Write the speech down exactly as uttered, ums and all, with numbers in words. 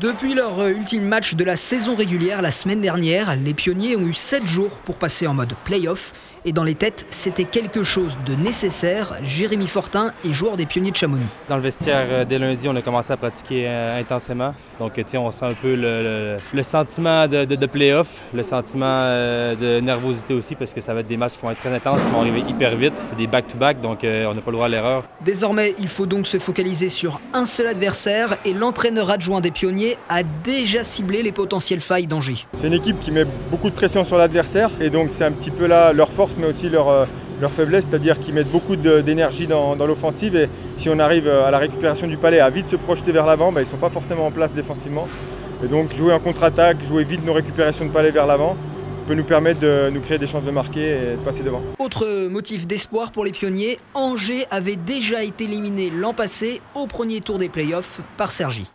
Depuis leur ultime match de la saison régulière la semaine dernière, les Pionniers ont eu sept jours pour passer en mode play-off. Et dans les têtes, c'était quelque chose de nécessaire. Jérémy Fortin est joueur des Pionniers de Chamonix. Dans le vestiaire, dès lundi, on a commencé à pratiquer euh, intensément. Donc, on sent un peu le, le, le sentiment de, de, de play-off, le sentiment euh, de nervosité aussi, parce que ça va être des matchs qui vont être très intenses, qui vont arriver hyper vite. C'est des back-to-back, donc euh, on n'a pas le droit à l'erreur. Désormais, il faut donc se focaliser sur un seul adversaire et l'entraîneur adjoint des Pionniers a déjà ciblé les potentielles failles d'Angers. C'est une équipe qui met beaucoup de pression sur l'adversaire et donc c'est un petit peu là leur force mais aussi leur, euh, leur faiblesse, c'est-à-dire qu'ils mettent beaucoup de, d'énergie dans, dans l'offensive et si on arrive à la récupération du palais à vite se projeter vers l'avant, bah, ils ne sont pas forcément en place défensivement. Et donc jouer en contre-attaque, jouer vite nos récupérations de palais vers l'avant peut nous permettre de nous créer des chances de marquer et de passer devant. Autre motif d'espoir pour les Pionniers, Angers avait déjà été éliminé l'an passé au premier tour des playoffs par Cergy.